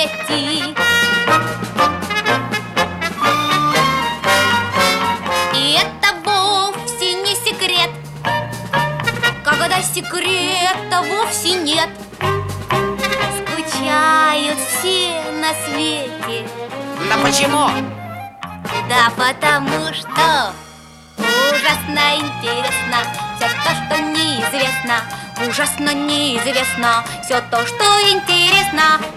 свете. И это вовсе не секрет, когда секрета вовсе нет. Скучают все на свете. Да почему? Да потому что ужасно интересно все то, что неизвестно. Ужасно неизвестно все то, что интересно.